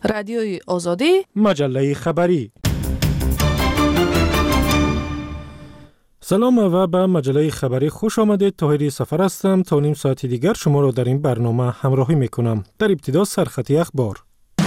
رادیوی آزادی، مجله خبری. سلام و به مجله خبری خوش آمدید. طاهری سفر هستم. تا نیم ساعت دیگر شما را در این برنامه همراهی میکنم. در ابتدا سرخطی اخبار.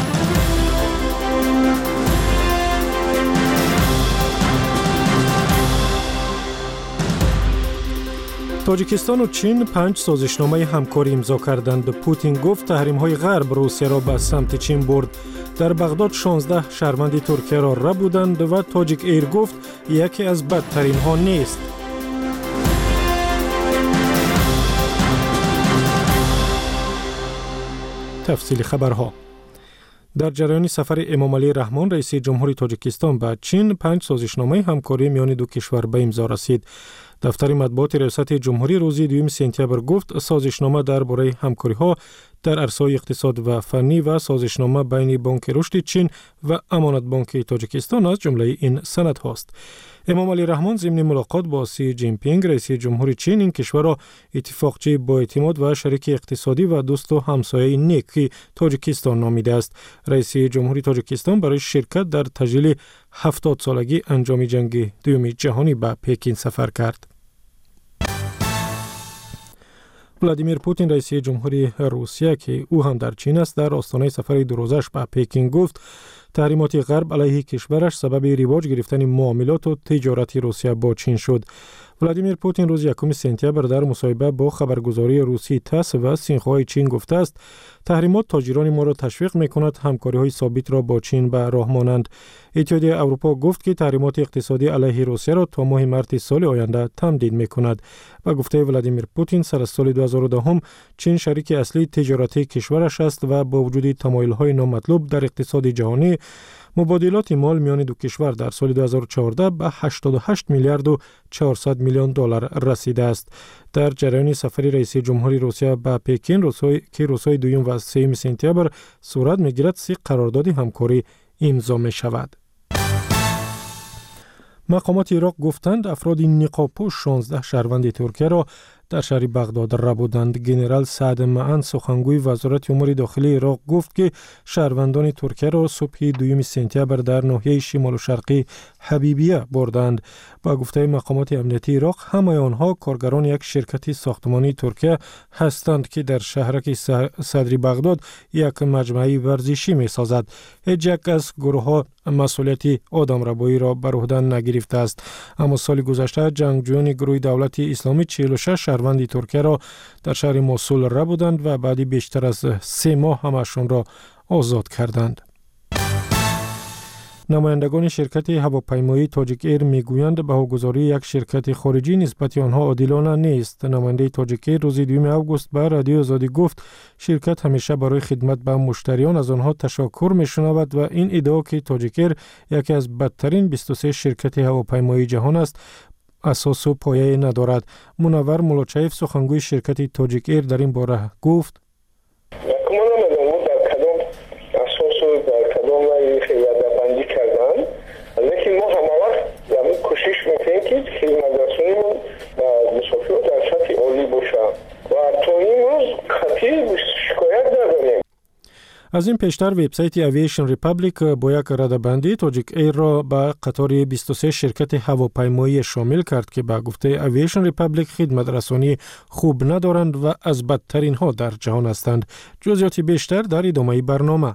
تاجیکستان و چین 5 سازشنامه همکاری امضا کردند. پوتین گفت تحریم‌های غرب روسیه را به سمت چین برد. در بغداد 16 شهروند ترکیه را ربودند و تاجیک ایر گفت یکی از بدترین ها نیست. تفصیل خبرها. در جریان سفر امام علی رحمان رئیس جمهوری تاجیکستان به چین 5 سازشنامه همکاری میان دو کشور به امضا رسید. دفتر مطبوعات ریاست جمهوری روز 2 سپتامبر گفت سازشنامه درباره همکاری‌ها در عرصه‌های اقتصاد و فنی و سازشنامه بین بانک رشد چین و امانت بانک تاجیکستان از جمله این سندهاست. امام علی رحمان ضمن ملاقات با سی جین پینگ رئیس جمهوری چین این کشور را اتفاقچی با اعتماد و شریک اقتصادی و دوست و همسایه نیک تاجیکستان نامیده است. رئیس جمهوری تاجیکستان برای شرکت در تجلیل 70 سالگی انجام جنگ دوم جهانی به پکین سفر کرد. ولادیمیر پوتین رئیس جمهوری روسیه که او هم در چین است در آستانه سفر دو روزش به پکین گفت تحریمات غرب علیه کشورش سبب رواج گرفتن معاملات و تجارت روسیه با چین شد. ولادیمیر پوتین روز 1 سپتامبر در مصاحبه با خبرگزاری روسی تاس و سینخوای چین گفته است تحریمات تاجران ما را تشویق می‌کند همکاری‌های ثابت را با چین به راه مانند. اتحادیه اروپا گفت که تحریمات اقتصادی علیه روسیه را تا ماه مارس سال آینده تمدید می‌کند. و گفته ولادیمیر پوتین سر از سال 2010 چین شریک اصلی تجارتی کشورش است و با وجود تمایل‌های نامطلوب در اقتصاد جهانی مبادلات مال میان دو کشور در سال 2014 به 88 میلیارد و 400 میلیون دلار رسیده است. در جریان سفر رئیس جمهوری روسیه به پکین روزهای 2 و 3 سپتامبر صورت می‌گیرد 3 قرارداد همکاری امضا می‌شود. مقامات عراق گفتند افراد نقاب‌پوش 16 شهروند ترکیه را در شهر بغداد ربودند. گنرال سعد معن سخنگوی وزارت امور داخلی عراق گفت که شهروندان ترکیه را صبح 2 سپتامبر در ناحیه شمال و شرقی حبیبیه بردند. با گفته مقامات امنیتی عراق همه آنها کارگران یک شرکت ساختمانی ترکیه هستند که در شهرک صدری بغداد یک مجمع ورزشی می‌سازد. هیچ یک از گروه‌ها مسئولیت آدمربایی را بر عهده نگرفته است. اما سال گذشته جنگجویان گروه دولت اسلامی 46 شهروند ترکیه را در شهر موصل ربودند و بعد بیشتر از 3 ماه همشان را آزاد کردند. نمایندگان شرکت هواپیمایی تاجیک ایر میگویند بهاگذاری یک شرکت خارجی نسبت آنها عادلانه نیست. نماینده تاجیک ایر روز 2 آگوست به رادیو آزادی گفت شرکت همیشه برای خدمت به مشتریان از آنها تشکر میشنود و این ادعا که تاجیک ایر یکی از بدترین 23 شرکت هواپیمایی جهان است اساس و پایه ندارد. منور ملاچایف سخنگوی شرکت تاجیک ایر در این باره گفت لیکن ما همه وقت کوشش میکنیم که خدمترسونیمون مسافر در سطح عالی باشه و تا این روز قطعی شکایت نداریم. از این پیشتر وبسایت اوییشن ریپابلیک با یک رده‌بندی تاجیک ایر را به قطار 23 شرکت هواپیمایی شامل کرد که به گفته اوییشن ریپابلیک خدمت رسانی خوب ندارند و از بدترین ها در جهان هستند. جزئیات بیشتر در ادامه برنامه.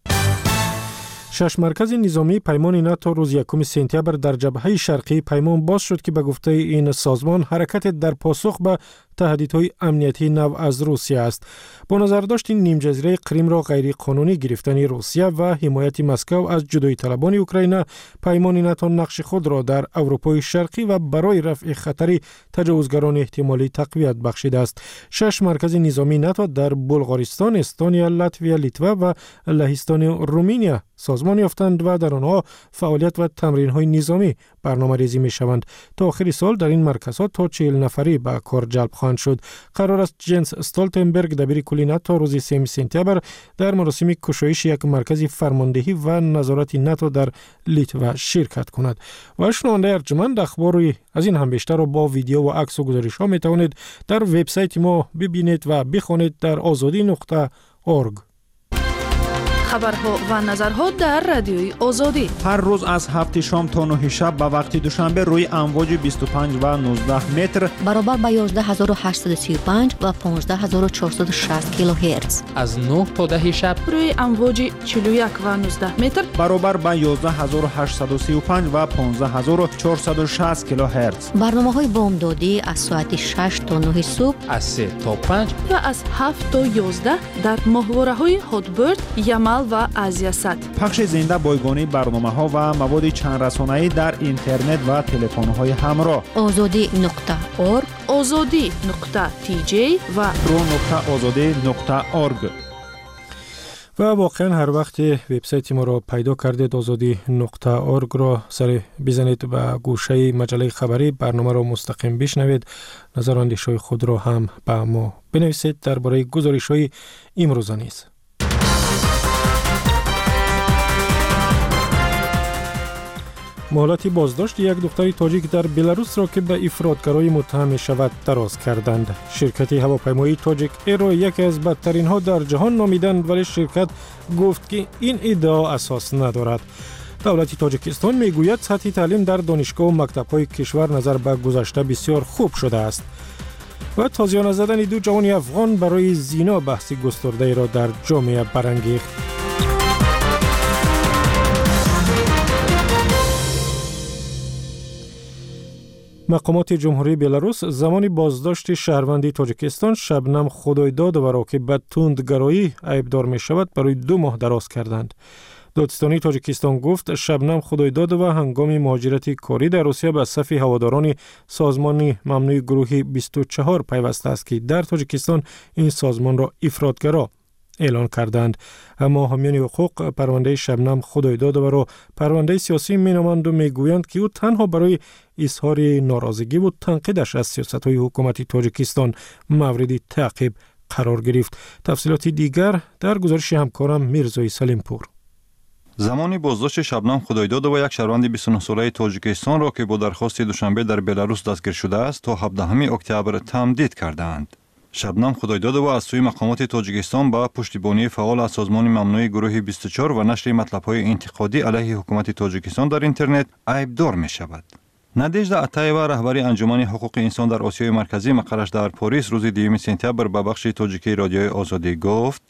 6 مرکز نظامی پیمان ناتو روز 1 سپتامبر در جبهه شرقی پیمان باز شد که به گفته این سازمان حرکت در پاسخ به تهدیدهای امنیتی نو از روسیه است. با نظر داشت این نیم جزیره کریم را غیر قانونی گرفتن روسیه و حمایت مسکو از جدایی طلبان اوکراین، پیمان ناتو نقش خود را در اروپای شرقی و برای رفع خطر تجاوزگران احتمالی تقویت بخشیده است. 6 مرکز نظامی ناتو در بلغارستان، استونیا، لاتویا، لیتوا و لهستان رومانیا سازمان یافتند و در آنها فعالیت و تمرین‌های نظامی برنامه‌ریزی می‌شوند. تا آخر سال در این مرکزها تا 40 نفری به کار جلب خواهند شد. قرار است جنس استولتنبرگ دبیر کلی ناتو روز 3 سپتامبر در مراسم گشایش یک مرکز فرماندهی و نظارت ناتو در لیتوا شرکت کند. و شنونده ارجمند اخباری از این هم بیشتر را با ویدیو و عکس و گزارش‌ها می‌توانید در وبسایت ما ببینید و بخوانید در azadi.org. خبرها و نظرها در رادیوی آزادی. هر روز از 7 شام تا 9 شب به وقت دوشنبه روی امواج 25 و 19 متر برابر با 11835 و 15460 کیلوهرتز. از 9 تا 10 شب روی امواج 41 و 19 متر برابر با 11835 و 15460 کیلوهرتز. برنامه‌های بامدادی از ساعت 6 تا 9 صبح، از 3 تا 5 و از 7 تا 11 در ماهواره‌های هاتبرد، یمل و آزیاسات. پخش زنده بایگانی برنامه‌ها و مواد چند رسانه‌ای در اینترنت و تلفن‌های همراه. azadi.org، azadi.tj و pro.azadi.org. و واقعا هر وقت وبسایت ما را پیدا کردید azadi.org را سر بزنید و گوشه مجله خبری برنامه را مستقیم بشنوید. نظر و اندیشه‌های خود را هم با ما بنویسید درباره گزارش‌های امروزه نیز. مهلت بازداشت یک دختر تاجیک در بلاروس را که به افراطگرایی متهم می شود دراز کردند. شرکت هواپیمایی تاجیک ایر را یکی از بدترین ها در جهان نامیدند، ولی شرکت گفت که این ادعا اساس ندارد. دولت تاجیکستان می گوید سطح تعلیم در دانشگاه و مکتب‌های کشور نظر به گذشته بسیار خوب شده است. و تازیانه زدن دو جوان افغان برای زنا بحث گسترده را در جامعه برانگیخت. مقامات جمهوری بلاروس زمان بازداشت شهروندی تاجیکستان شبنم خدایدادova را که به تندگرایی عیبدار می شود برای 2 ماه دراز کردند. دادستانی تاجیکستان گفت شبنم خدایدادova هنگام مهاجرت کاری در روسیه به صف هواداران سازمان ممنوع گروه 24 پیوسته است که در تاجیکستان این سازمان را افراطگرا اعلان کردند. اما حامیان حقوق پرونده شبنم خدایدادova را پرونده سیاسی مینامند و میگویند که او تنها برای اظهار ناراضگی و تنقیدش از سیاست‌های حکومت تاجیکستان مورد تعقیب قرار گرفت. تفصیلات دیگر در گزارش همکارم میرزای سلیمپور. زمانی بازداشت شبنم خدایدادova یک شهروند 29 ساله تاجیکستان را که با درخواست دوشنبه در بلاروس دستگیر شده است تا 17 اکتبر تمدید کردند. شبنم خدایدادova از سوی مقامات تاجیکستان با پشتیبانی فعال از سازمان ممنوع گروه 24 و نشر مطلب‌های انتقادی علیه حکومت تاجیکستان در اینترنت عیبدار می شود. نادژدا اتایوا رهبری انجمن حقوق انسان در آسیای مرکزی مقرش در پاریس روز 2 سپتامبر به بخش تاجیکی رادیوی آزادی گفت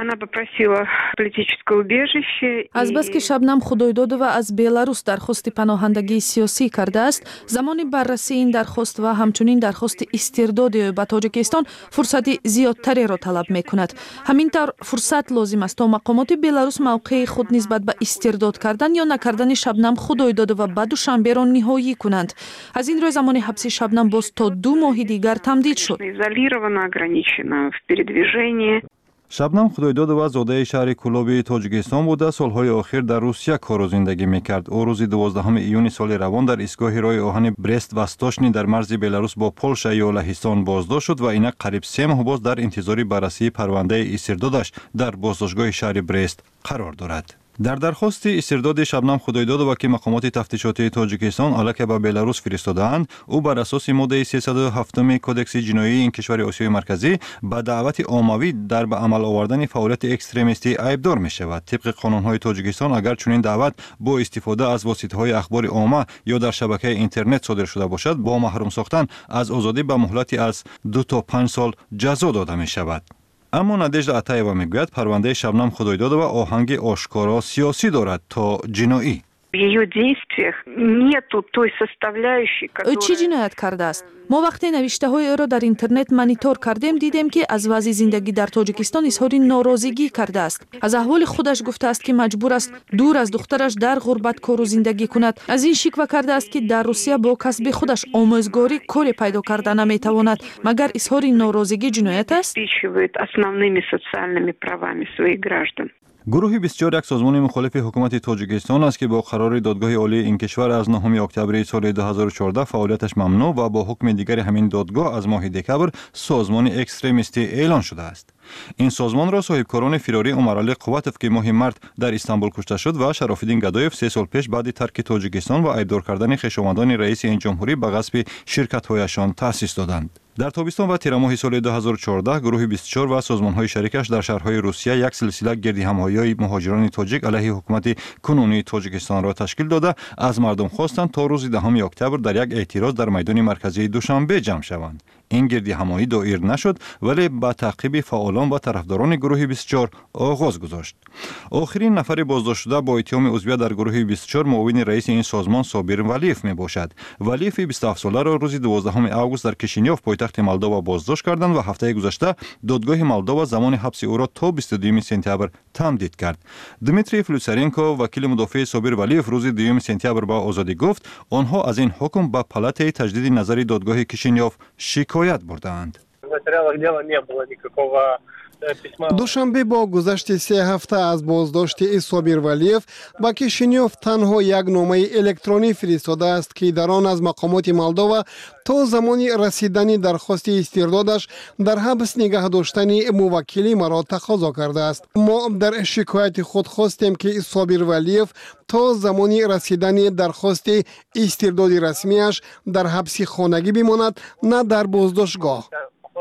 از بس که شبنم خدایدادova از بلاروس درخواست پناهندگی سیاسی کرده است، زمان بررسی این درخواست و همچنین درخواست استرداد به تاجیکستان فرصت زیادتری را طلب می کند. همینطور فرصت لازم است تا مقامات بلاروس موقع خود نسبت به استرداد کردن یا نکردن شبنم خدایدادova به دوشنبه را نهایی کنند. از این رو زمان حبس شبنم باز تا 2 ماه دیگر تمدید شد. شبنم خدایدادova زاده شهر کولابی تاجیکستان بوده، سالهای آخر در روسیه کار و زندگی میکرد. او روز 12 ایون سال روان در ایستگاه راه آهن برست وستاشنی در مرز بلاروس با پولشا یا لهستان بازداشت شد و اینک قریب 3 ماه باز در انتظار بررسی پرونده استردادش در بازداشتگاه شهر برست قرار دارد. در درخواست استرداد شبنم خدایدادova که مقامات تفتیشاتی تاجیکستان علیه به بلاروس فرستادند، او بر اساس ماده 307 کدکس جنایی این کشور آسیای مرکزی به دعوت عمومی در به عمل آوردن فعالیت اکستریمیستی عیبدار می شود. طبق قانون‌های تاجیکستان اگر چنین دعوت با استفاده از واسطه‌های اخبار عامه یا در شبکه اینترنت صادر شده باشد، با محروم ساختن از آزادی به مهلتی از 2 تا 5 سال جزا داده می شود. اما نادژدا اتایوا میگوید پرونده شبنم خدایدادova آهنگ آشکارا سیاسی دارد تا جنایی. چی جنایت کرده است؟ ما وقتی نوشته های او را در اینترنت مانیتور کردیم دیدیم که از وضع زندگی در تاجیکستان اظهار ناراضگی کرده است. از احوال خودش گفته است که مجبور است دور از دخترش در غربت کار و زندگی کند. از این شکوه کرده است که در روسیه با کسب خودش آموزگاری کاری پیدا کرده نمیتواند. مگر اظهار ناراضگی جنایت است؟ گروه 24 یک سازمان مخالف حکومت تاجیکستان است که با قرار دادگاه عالی این کشور از 9 اکتبر سال 2014 فعالیتش ممنوع و با حکم دیگر همین دادگاه از ماه دکبر سازمان اکستریمیستی اعلان شده است. این سازمان را صاحبکاران فراری عمرعلی قوتوف که ماه مارس در استانبول کشته شد و شرافالدین گدایف 3 سال پیش بعد ترک تاجیکستان و عیبدار کردن خویشاوندان رئیس این جمهوری به غصب شرکت‌هایشان تأسیس دادند. در تابستان و تیر ماه سال 2014 گروه 24 و سازمان‌های شریکش در شهرهای روسیه یک سلسله گردی‌همایی مهاجران تاجیک علیه حکومت کنونی تاجیکستان را تشکیل داده از مردم خواستند تا روز 10 اکتبر در یک اعتراض در میدان مرکزی دوشنبه جمع شوند. این گردی‌همایی دایر نشد ولی با تعقیب فعالان و طرفداران گروه 24 آغاز گذاشت. آخرین نفر بازداشت شده با اتهام عضویت در گروه 24 معاون رئیس این سازمان صابر ولیف می باشد. ولیف 27 ساله را روز 12 آگوست در کشینیوف پایتخت مولداوا بازداشت کردند و هفته گذشته دادگاه مولداوا زمان حبس او را تا 22 سپتامبر تمدید کرد. دمیتری فلوسارنکو وکیل مدافع صابر ولیف روز 2 سپتامبر با آزادی گفت آنها از این حکم به پالات تجدید نظری دادگاه کشینیوف شکایت بردند. دوشنبه با گذشت 3 هفته از بازداشت صابر ولیف با کشینیوف تنها یک نامه الکترونی فرستاده است که در آن از مقامات مولداوا تا زمانی رسیدن درخواست استردادش در حبس نگه داشتن موکلی مرا تقاضا کرده است. ما در شکایت خود خواستیم که صابر ولیف تا زمانی رسیدن درخواست استرداد رسمیش در حبس خانگی بماند نه در بازداشتگاه.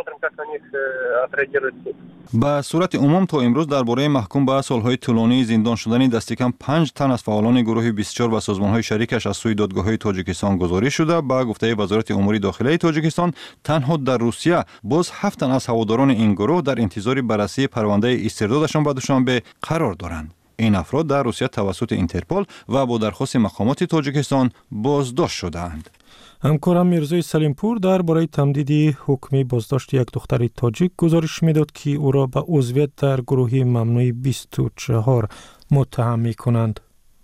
به صورت عموم تا امروز درباره محکوم به سالهای طولانی زندان شدن دست کم 5 تن از فعالان گروه 24 و سازمان‌های شریکش از سوی دادگاه‌های تاجیکستان گزارش شده. به گفته وزارت امور داخلی تاجیکستان تنها در روسیه باز 7 تن از هواداران این گروه در انتظار بررسی پرونده استردادشان به دوشنبه قرار دارند. این افراد در روسیه توسط اینترپل و با درخواست مقامات تاجیکستان بازداشت شدند. همکارم میرزای سلیمپور درباره تمدید حکم بازداشت یک دختر تاجیک گزارش میداد که او را به عضویت در گروه ممنوع 24 متهم می‌کنند.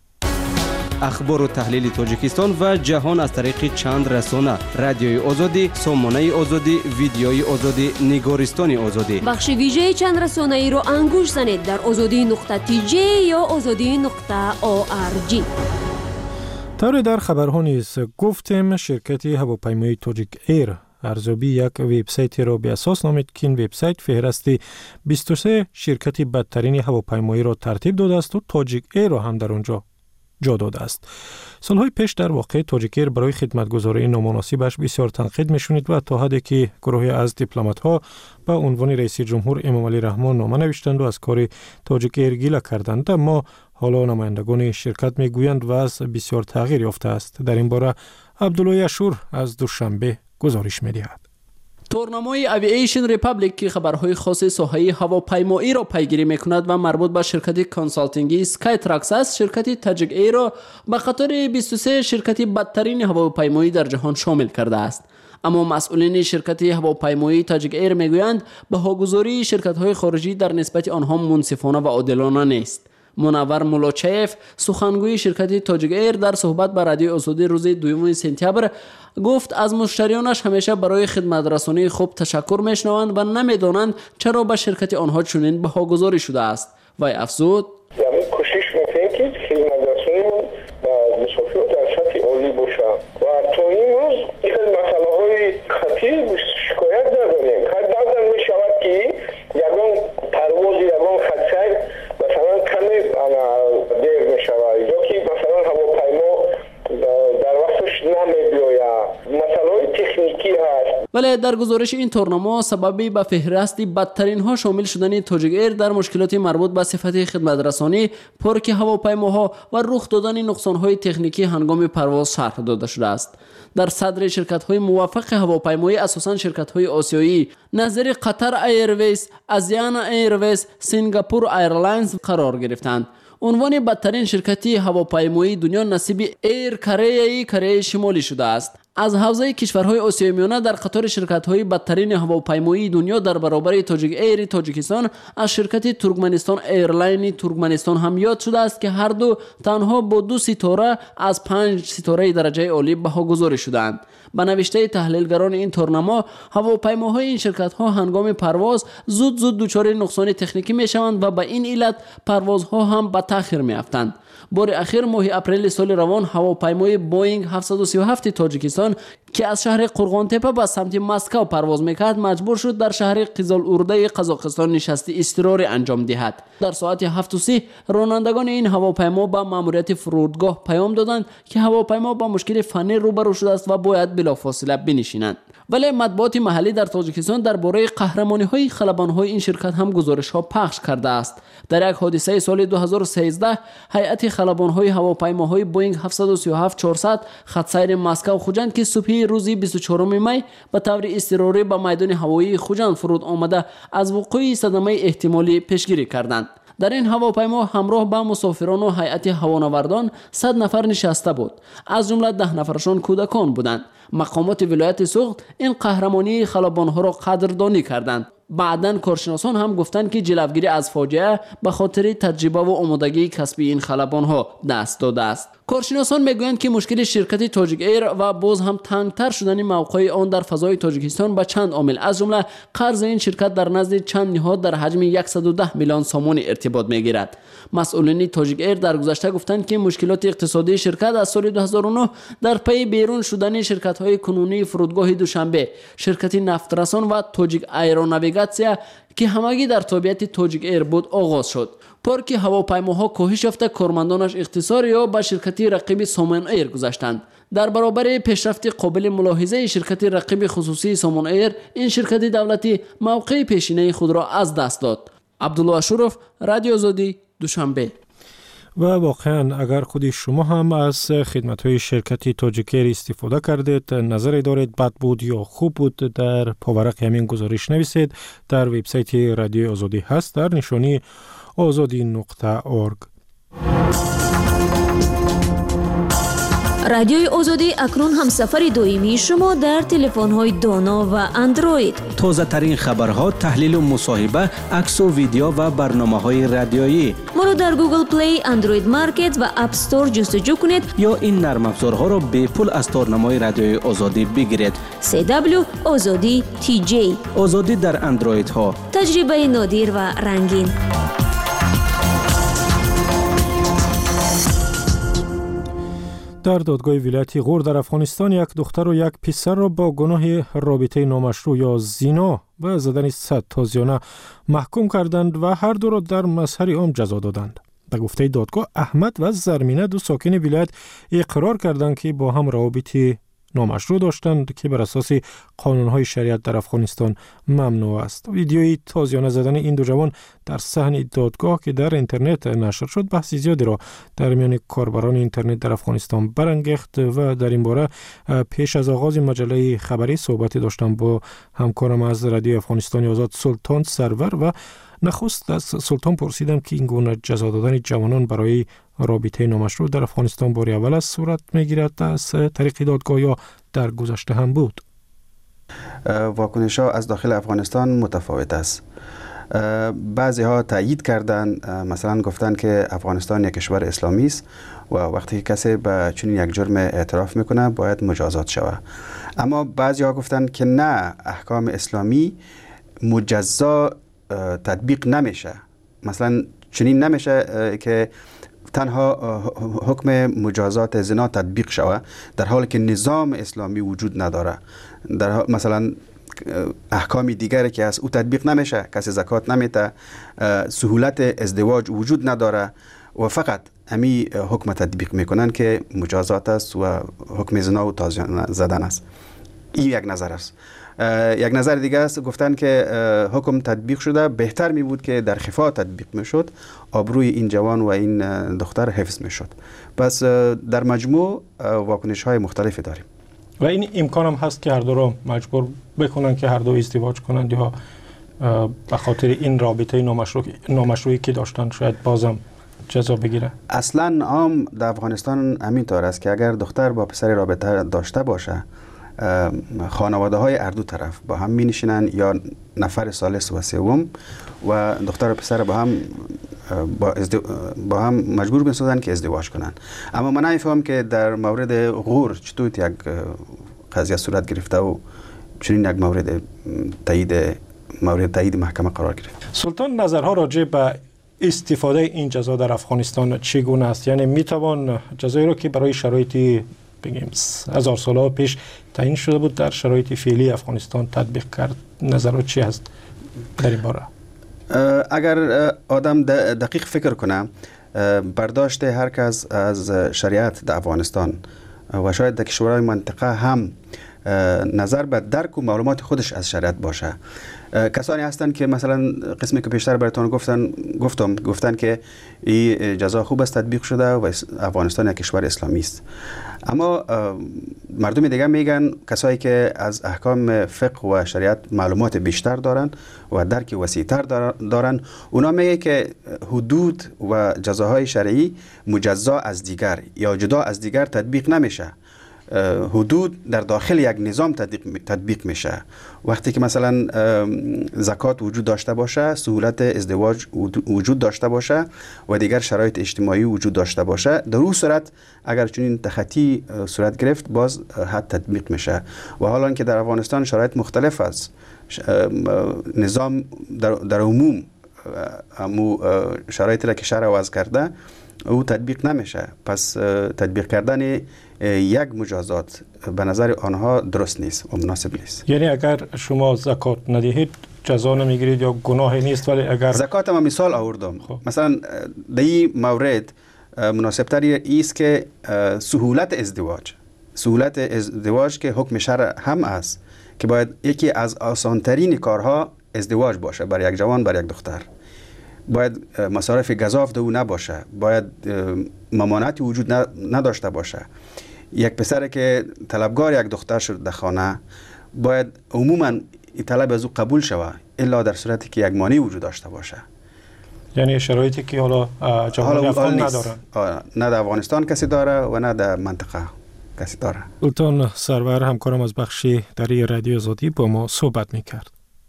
اخبار و تحلیل تاجیکستان و جهان از طریق چند رسانه: رادیوی آزادی، سامانه آزادی، ویدیوی آزادی، نگارستان آزادی. بخش ویژه چند رسانه ای را انگوش زنید در azadi.tj یا azadi.org. طوری در خبرها نیز گفتیم شرکت هواپیمایی تاجیک ایر ارزیابی یک وبسایتی را به اساس نامید که این وبسایت فهرست 23 شرکت بدترین هواپیمایی را ترتیب داده است و تاجیک ایر را هم در آنجا جا داده است. سالهای پیش در واقع تاجیک ایر برای خدمتگزاری نامناسبش بسیار تنقید می‌شنید و تا حدی که گروهی از دیپلمات‌ها به عنوان رئیس جمهور امامعلی رحمان نامه نوشتند و از کار تاجیک ایر گله کردند. اما حالا نمایندگان شرکت میگویند وضع بسیار تغییر یافته است. در این باره عبدالله اشور از دوشنبه گزارش می‌دهد. تورنمای اوییشن ریپابلیک که خبرهای خاص ساحه هواپیمایی را پیگیری میکند و مربوط به شرکت کانسالتینگی اسکای تراکس است، شرکت تاجیک ایر را به قطار 23 شرکت بدترین هواپیمایی در جهان شامل کرده است. اما مسئولین شرکت هواپیمایی تاجیک ایر میگویند بهاگذاری شرکت‌های خارجی در نسبت آنها منصفانه و عادلانه نیست. منور مولاچیف سخنگوی شرکت تاجیک ایر در صحبت با رادیو آزادی روز 2 سپتامبر گفت از مشتریانش همیشه برای خدمت رسانی خوب تشکر میشنوند و نمیدانند چرا به شرکت آنها چنین بهاگذاری شده است. وی افزود: کوشش میکنیم که خدمت رسانیمون و مسافران در سطح عالی باشه و تا این روز این مسئله های خطیر شکایت نداریم. بعضا میشود که یگان پرواز یگان خدشه مثلا کمی دیر میشود یا که مثلا هواپیما در وقتش نمیبیاید، مسئله های تکنیکی هست. ولی در گزارش این تورنما سببی به فهرست بدترین ها شامل شدن تاجیک ایر در مشکلات مربوط به صفت خدمت رسانی، پارک هواپیماها و رخ دادن نقصان های تکنیکی هنگام پرواز شرح داده شده است. در صدر شرکت های موفق هواپیمایی اساساً شرکت های آسیایی نظیر قطر ایرویز، آزیانا ایرویز، سنگاپور ایرلاینز قرار گرفتند. عنوان بدترین شرکتی هواپیمایی دنیا نصیب ایر کره شمالی شده است. از حوزه کشورهای آسیای میانه در قطار شرکت‌های بدترین هواپیمایی دنیا در برابر تاجیک ایر تاجیکستان از شرکت ترکمنستان ایرلاین ترکمنستان هم یاد شده است که هر دو تنها با 2 ستاره از 5 ستاره درجه عالی بهاگذاری شدند. به نوشته تحلیلگران این تورنما، هواپیماهای این شرکت‌ها هنگام پرواز زود دچار نقصان تکنیکی می‌شوند و به این علت پروازها هم به تأخیر می‌افتند. بار اخیر ماه اپریل سال روان هواپیمای بوئینگ 737 تاجیکستان تاجیکستان که از شهر قرغانتپه به سمت مسکو پرواز میکرد مجبور شد در شهر قزالورده قزاقستان نشستی اضطراری انجام دهد. در ساعت 7:30 رانندگان این هواپیما به ماموریت فرودگاه پیام دادند که هواپیما با مشکل فنی روبرو شده است و باید بلافاصله بنشینند. ولی مطبوعات محلی در تاجیکستان درباره قهرمانی‌های خلبان‌های این شرکت هم گزارش‌ها پخش کرده است. در یک حادثه سال 2013 هیئت خلبان‌های هواپیماهای بوینگ 737-400 خط سیر مسکو خوجند که صبح روز 24 می به طور اضطراری به میدان هوایی خوجند فرود آمده از وقوع صدمه احتمالی پیشگیری کردند. در این هواپیما همراه با مسافران و هیئت هوانوردان 100 نفر نشسته بود. از جمله 10 نفرشان کودکان بودند. مقامات ولایت سوخت این قهرمانی خلبان‌ها را قدردانی کردند. بعداً کارشناسان هم گفتند که جلوگیری از فاجعه به خاطر تجربه و آمادگی کسبی این خلبان‌ها دست داده است. کارشناسان میگویند که مشکل شرکت تاجیک ایر و باز هم تنگتر شدن موقع آن در فضای تاجیکستان به چند عامل از جمله قرض این شرکت در نزد چند نهاد در حجم 110 میلیون سوم ارتباط میگیرد. مسئولین تاجیک ایر در گذشته گفتند که مشکلات اقتصادی شرکت از سال 2009 در پی بیرون شدن شرکت‌های کنونی فرودگاه دوشنبه، شرکت نفترسان و تاجیک ایروناویگاسیا که همگی در تابعیت تاجیک ایر بود آغاز شد. پارک هواپیماها کاهش یافته کارمندانش اختصار یا به شرکت رقیب سامان ایر گذاشتند. در برابر پیشرفت قابل ملاحظه شرکت رقیب خصوصی سامان ایر، این شرکت دولتی موقع پیشینه خود را از دست داد. عبدالله اشرف، رادیو آزادی، دوشنبه. و واقعا اگر خودی شما هم از خدمت‌های شرکتی تاجیک ایر استفاده کردید، نظری دارید بد بود یا خوب بود، در پاورق همین گزارش نویسید. در وبسایت رادیو آزادی هست در نشانی azadi.org. رادیوی آزادی اکنون هم سفر دائمی شما در تلفن‌های دانا و اندروید. تازه ترین خبرها، تحلیل و مصاحبه، عکس و ویدیو و برنامه‌های رادیویی. ما را در گوگل پلی، اندروید مارکت و اپ استور جستجو کنید یا این نرم افزارها را به پول از تارنمای رادیوی آزادی بگیرید. CW آزادی TJ. آزادی در اندروید ها. تجربه نادر و رنگین. در دادگاه ولایت غور در افغانستان یک دختر و یک پسر را با گناه رابطه نامشروع یا زنا و زدن 100 تازیانه محکوم کردند و هر دو را در مظهر عام جزا دادند. در گفته دادگاه احمد و زرمینه دو ساکن ولایت اقرار کردند که با هم روابط نامشروع داشتند که بر اساس قانون‌های شریعت در افغانستان ممنوع است. ویدیوی تازیانه زدن این دو جوان در صحن دادگاه که در اینترنت نشر شد بحث زیادی را در میان کاربران اینترنت در افغانستان برانگیخت و در این باره پیش از آغاز مجله خبری صحبت داشتم با همکارم از رادیو افغانستان آزاد سلطان سرور و نخست از سلطان پرسیدم که این گونه جزا دادن جوانان برای رابطه نامشروع در افغانستان بار اول از صورت میگیرد از طریق دادگاه یا در گذشته هم بود؟ واکنش ها از داخل افغانستان متفاوت است. بعضی ها تایید کردند، مثلا گفتند که افغانستان یک کشور اسلامی است و وقتی کسی به چنین یک جرم اعتراف میکنه باید مجازات شود. اما بعضی ها گفتند که نه، احکام اسلامی مجزا تطبیق نمیشه. مثلا چنین نمیشه که تنها حکم مجازات زنا تطبیق شود در حالی که نظام اسلامی وجود نداره. در مثلا احکام دیگری که از او تطبیق نمیشه، کسی زکات نمیده، سهولت ازدواج وجود نداره و فقط امی حکم تطبیق میکنن که مجازات است و حکم زنا و تازیانه زدن است. این یک نظر است. یک نظر دیگه است، گفتن که حکم تطبیق شده، بهتر می بود که در خفا تطبیق می شد، آبروی این جوان و این دختر حفظ می شد. پس در مجموع واکنش های مختلفی داریم و این امکان هم هست که هر دو را مجبور بکنن که هر دو ازدواج کنند یا به خاطر این رابطه نامشروعی که داشتن شاید بازم جزا بگیره. اصلا عام در افغانستان همینطور است که اگر دختر با پسر رابطه داشته باشه، خانواده های هر دو طرف با هم می نشینن یا نفر ثالث و سوم و دختر و پسر با هم مجبور بسازن که ازدواج کنن. اما من نمیفهم که در مورد غور چطور یک قضیه صورت گرفته و چنین یک مورد تایید محکمه قرار گرفت. سلطان، نظرها راجع به استفاده این جزا در افغانستان چگونه است؟ یعنی می توان جزایی را که برای شرایط بگیم 1000 سال پیش تعیین شده بود در شرایط فعلی افغانستان تطبیق کرد. نظرات چی هست در این باره؟ اگر آدم دقیق فکر کنه، برداشت هر کس از شریعت در افغانستان و شاید در کشورهای منطقه هم نظر به درک و معلومات خودش از شریعت باشه. کسانی هستند که مثلا قسمی که پیشتر براتون گفتن که این جزا خوب است تطبیق شده و افغانستان یک کشور اسلامی است. اما مردم دیگه میگن کسایی که از احکام فقه و شریعت معلومات بیشتر دارن و درک وسیع‌تر دارن، اونا میگه که حدود و جزاهای شرعی مجزا از دیگر یا جدا از دیگر تطبیق نمیشه. حدود در داخل یک نظام تطبیق میشه. وقتی که مثلا زکات وجود داشته باشه، سهولت ازدواج وجود داشته باشه و دیگر شرایط اجتماعی وجود داشته باشه، در اون صورت اگر چنین تخطی صورت گرفت باز حد تطبیق میشه. و حالا که در افغانستان شرایط مختلف است، نظام در عموم شرایطی را که شرع وضع کرده او تطبیق نمیشه. پس تطبیق کردن یک مجازات به نظر آنها درست نیست و مناسب نیست. یعنی اگر شما زکات ندهید جزا نمیگیرید یا گناهی نیست، ولی اگر زکات ما مثال آوردم، مثلا در این مورد مناسب تری است که سهولت ازدواج که حکم شرع هم است که باید یکی از آسانترین کارها ازدواج باشه برای یک جوان، برای یک دختر. باید مصارف گزاف دو نباشه، باید ممانعتی وجود نداشته باشه. یک پسر که طلبگار یک دختر شد در خانه باید عموما طلب از او قبول شود الا در صورتی که یک مانع وجود داشته باشه. یعنی شرایطی که حالا جوان افغان ندارن، نه در افغانستان کسی داره و نه در منطقه کسی داره. سلطان سرور همکارم از بخش دری رادیو آزادی با ما صحبت میکرد.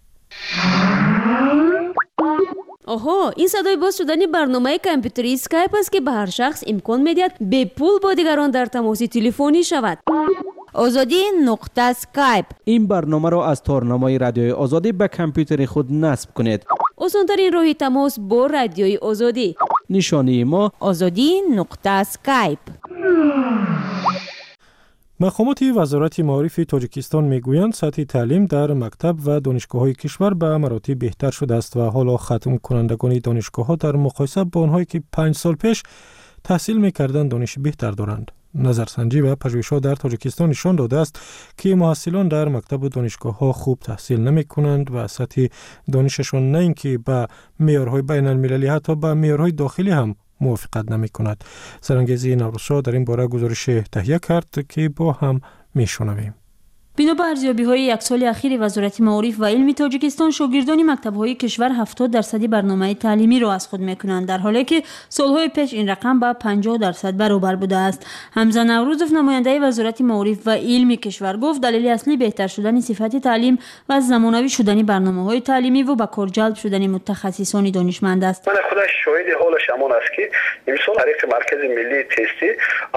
آها، این صدای باز شدن برنامه کامپیوتری اسکایپ است که به هر شخص امکان میدهد به پول با دیگران در تماس تلفنی شود. آزادی نقطه اسکایپ. این برنامه را از تارنمای رادیوی آزادی به کامپیوتر خود نصب کنید. آسان‌ترین راه تماس با رادیوی آزادی. نشانی ما آزادی نقطه اسکایپ. مقامات وزارت معارف تاجیکستان میگویند سطح تعلیم در مکتب و دانشگاه‌های کشور به مراتب بهتر شده است و حالا ختم کنندگان دانشگاه‌ها در مقایسه با آنهایی که 5 سال پیش تحصیل می‌کردند دانش بهتر دارند. نظرسنجی و پژوهش‌ها در تاجیکستان نشان داده است که محصلان در مکتب و دانشگاه‌ها خوب تحصیل نمی‌کنند و سطح دانششان نه اینکه به معیارهای بین‌المللی حتی به معیارهای داخلی هم موافقت نمی‌کند. سرانگیزی نوروزشاه در این باره گزارش تهیه کرد که با هم می‌شنویم. بنا به ارزیابی‌های یک سال اخیر وزارت معارف و علم تاجیکستان، شاگردان مکتب‌های کشور 70% برنامه تعلیمی را از خود می‌کنند، در حالی که سال‌های پیش این رقم با 50% برابر بوده است. حمزه نوروزوف، نماینده وزارت معارف و علم کشور، گفت دلیل اصلی بهتر شدن صفت تعلیم و زمانوی شدن برنامه‌های تعلیمی و به کار جلب شدن متخصصان دانشمند است. من خودش شاهد حالش همان است که امسال طریق مرکز ملی تستی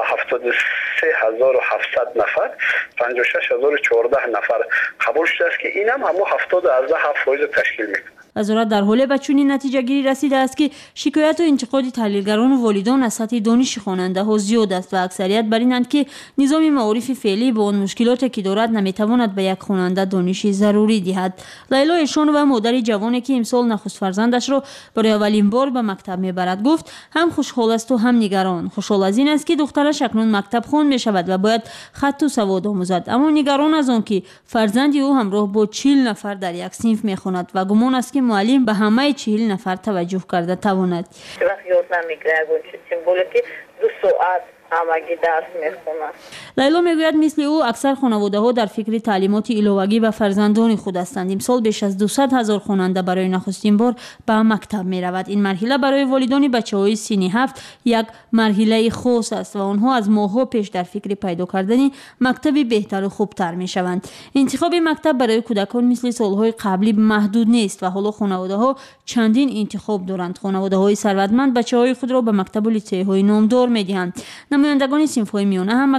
73700 نفر 56014 نفر قبول شده است که این هم همون 70.7% تشکیل میکنه. وزارت در حال به چنین نتیجه گیری رسیده است که شکایت و انتقاد تحلیلگران و والدان از سطح دانش خواننده ها زیاد است و اکثریت بر اینند که نظام معارف فعلی با آن مشکلاتی که دارد نمیتواند به یک خواننده دانش ضروری دهد. لیلا اشان و مادر جوانی که امسال نخست فرزندش را برای اولین بار به مکتب میبرد گفت هم خوشحال است و هم نگران. خوشحال از این است که دخترش اکنون مکتب خوان می شود و باید خط و سواد آموزد، اما نگران از آن که فرزند او همراه با 40 نفر در یک صنف میخواند و گمان است که معلم به همه 40 نفر توجه کرده تواند. وقت یاد نمیگیره چه سمبولی که 2 ساعت همگی درس میخونن. لیلا میگوید مثل او اکثر خانواده ها در فکر تعلیمات علاوگی به فرزندان خود هستند. امسال بیش از 200,000 خواننده برای نخستین بار به مکتب می رود. این مرحله برای والدان بچه های سن 7 یک مرحله خاص است و آنها از ماه‌ها پیش در فکر پیدا کردن مکتبی بهتر و خوبتر می شوند. انتخاب مکتب برای کودکان مثل سالهای قبلی محدود نیست و حالا خانواده ها چندین انتخاب دارند. خانواده های ثروتمند بچه های خود را به مکتب و لیسه های نامدار می دهند. نمایندگان صنف‌های میانه هم مکتب‌های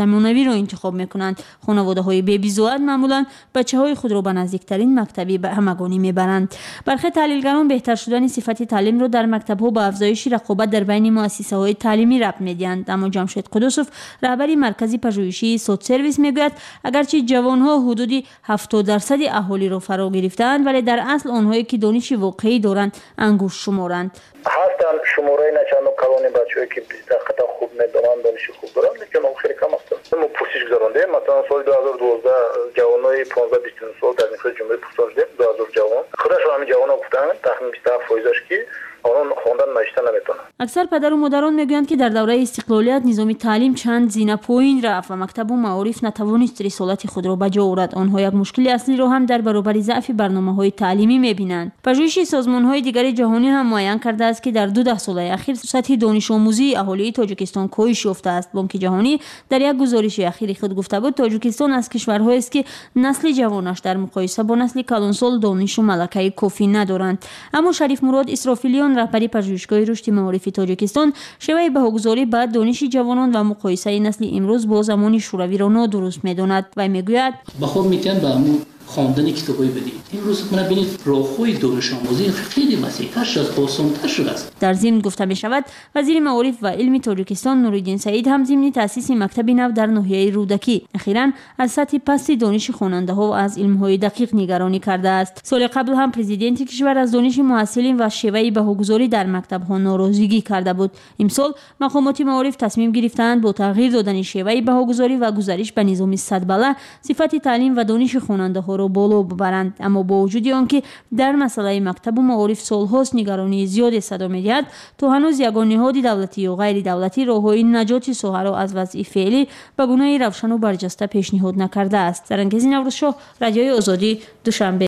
زمانوی را انتخاب میکنند. خانواده‌های بی‌بیزوات معمولاً بچه‌های خود را به نزدیکترین مکتبی به همگانی میبرند. برخی تحلیلگران بهتر شدن صفت تعلیم را در مکتب‌ها به افزایش رقابت در بین مؤسسه‌های تعلیمی ربط می‌دهند. اما جمشید قدوسوف رهبر مرکز پژوهشی سود سرویس میگوید اگرچه جوانها حدود 70% اهالی را فرا گرفتند ولی در اصل آنهایی که دانش واقعی دارند انگشت شمارند. هستن شماره نچندان کلان بچه‌ای که دقیقاً خوب میدونن دانش خوب دارن لیکن خیلی کم هستن. ما پرسش گذراندیم مثلا سال 2012 جوانای 15-20 سال در نفر جمهوری پرسش 2000 جوان خودش همین جوانا گفتن تخمین 27%ش که آنان خواندن نوشتن نمیتونن. اکثر پدر و مادران میگویند که در دوره استقلالیت نظام تعلیم چند زینه پایین رفت و مکتب و معارف نتوانست رسالت خود را به جا آورد. آنها یک مشکل اصلی را هم در برابر ضعف برنامه‌های تعلیمی می‌بینند. پژوهش سازمان‌های دیگر جهانی هم معین کرده است که در 12 سال اخیر سطح دانش آموزی اهالی تاجیکستان کاهش یافته است. بانک جهانی در یک گزارش اخیر خود گفته بود تاجیکستان از کشورهایی است که نسل جوانش در مقایسه با نسل کلانسال دانش و ملکه کافی ندارند. اما شریف مراد اسرافیلیان رهبر پژوهشگاه رشد معارف تاجیکستان شیوه بهاگذاری به دانش جوانان و مقایسه نسل امروز با زمان شوروی را نادرست می‌داند و میگوید بخور میتن به همون خواندن کتابای بدید. امروز من ببینید راه‌های دانش آموزی خیلی وسیع‌تر شده، آسان‌تر شده است. در ضمن گفته می شود وزیر معارف و علم تاجیکستان نورالدین سعید هم ضمن تأسیس مکتب نو در ناحیه رودکی اخیراً از سطح پست دانش خواننده‌ها و از علم‌های دقیق نگرانی کرده است. سال قبل هم پرزیدنت کشور از دانش محصلین و شیوه بهاگذاری در مکتب‌ها ناراضگی کرده بود. امسال مقامات معارف تصمیم گرفتند با تغییر دادن شیوه بهاگذاری و گذارش به نظام صدبله صفت تعلیم و دانش خواننده‌ها را بالا ببرند. اما با وجود آنکه در مسئله مکتب و معارف سال‌هاست نگرانی زیاد صدا می‌دهد تا هنوز یگان نهاد دولتی و غیر دولتی راه‌های نجات ساحه را از وضع فعلی به گونه روشن و برجسته پیشنهاد نکرده است. زرنگزی نوروزشاه، رادیوی آزادی، دوشنبه.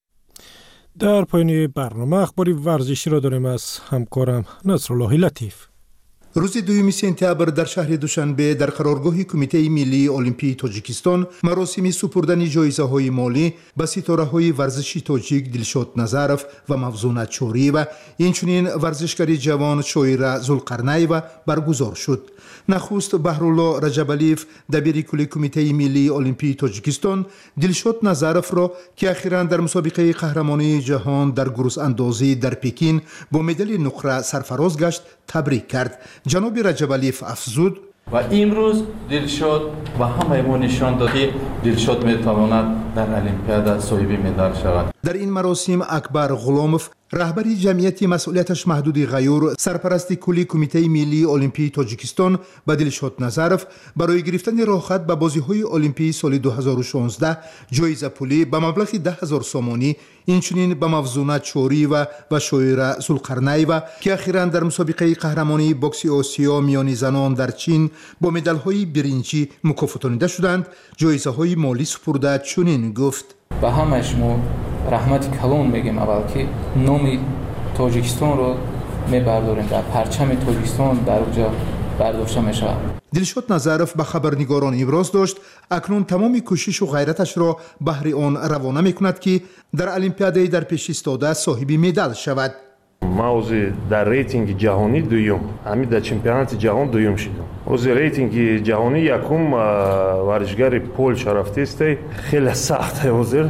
در پایان برنامه اخباری ورزشی را داریم از همکارم نصرالله لطیف. روز 2 سپتامبر در شهر دوشنبه در قرارگاه کمیته ملی المپی تاجیکستان مراسم سپردن جایزه‌های مالی به ستاره‌های ورزشی تاجیک دلشاد نظرف و مفزونت چوری و اینچنین ورزشکار جوان شویره ذوالقرنی‌و برگزار شد. نخست بهرالله رجبالیف دبیر کل کمیته ملی المپی تاجیکستان دلشاد نظرف را که اخیراً در مسابقه قهرمانی جهان در گروس اندازی در پکین با مدال نقره سرفراز گشت تبریک کرد. جناب رجبالیف افزود و امروز دلشاد و همه ما نشان داد که دلشاد میتواند در المپیاد صاحب مدال شود. در این مراسم اکبر غلاموف رهبر جمعیت مسئولیتش محدود غیور سرپرست کلی کمیته ملی المپی تاجیکستان به دلشاد نظرف برای گرفتن راهخط به بازی‌های المپی سال 2016 جایزه پولی به مبلغ 10,000 سومانی اینچنین به مفزونت چوری و شویره ذوالقرنی‌و که اخیراً در مسابقه قهرمانی بوکس آسیا میان زنان در چین با مدال‌های برنجی مکافاتانیده شدند جایزه‌های مالی سپرده چنین گفت به همش ما رحمت کلان میگیم اول که نام تاجیکستان رو میبرداریم در پرچم تاجیکستان در اونجا برداشته میشود. دلشاد نظرف به خبرنگاران ابراز داشت اکنون تمام کوشش و غیرتش را بهر آن روانه میکند که در المپیاد در پیش ایستاده صاحب مدال شود. ما در ریتینگ جهانی دوم، همین در چمپیونات جهان دوم شدم. از ریتینگ جهانی یکم ورزشکار پولش رفته است. خیلی سخته حاضر.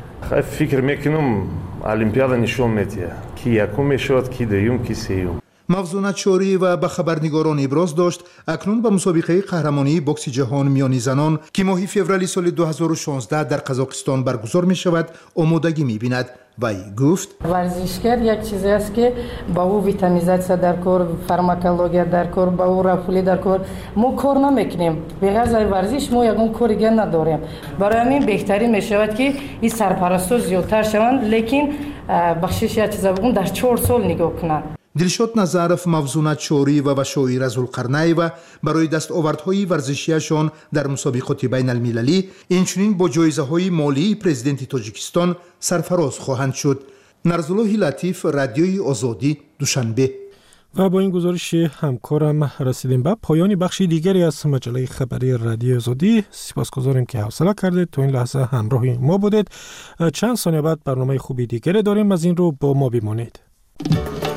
فکر میکنم المپیاد نشون میده کی یکم میشود کی دوم کی سوم. مفزونت چوری و به خبرنگاران ابراز داشت اکنون به مسابقه قهرمانی بوکس جهان میان زنان که ماه فوریه سال 2016 در قزاقستان برگزار می شود آمادگی می بیند. وی گفت ورزشکار یک چیزی است که با او ویتامینیزاسیا در کار، فارماکولوژی در کار، با او رفلی در کار ما کار نمیکنیم. بغیر از ورزش ما یگان کاری دیگه نداریم. برای همین بهترین می شود که این سرپرستا زیادتر شوند لیکن بخشش یک چیزا بگم در 4 سال نگاه کنند. دلشاد نظرف مفزونت چوری و شویره ذوالقرنی‌و برای دستاوردهای ورزشیشان در مسابقات بین المللی اینچنین با جایزه‌های مالی پرزیدنت تاجیکستان سرفراز خواهند شد. نصرالله لطیف، رادیوی آزادی، دوشنبه. و با این گزارش همکارم رسیدیم به پایان بخشی دیگری از مجله خبری رادیو آزادی. سپاسگزاریم که حوصله کردید تا این لحظه همراه ما بودید. چند ثانیه بعد برنامه خوبی دیگری داریم، از این رو با ما بمانید.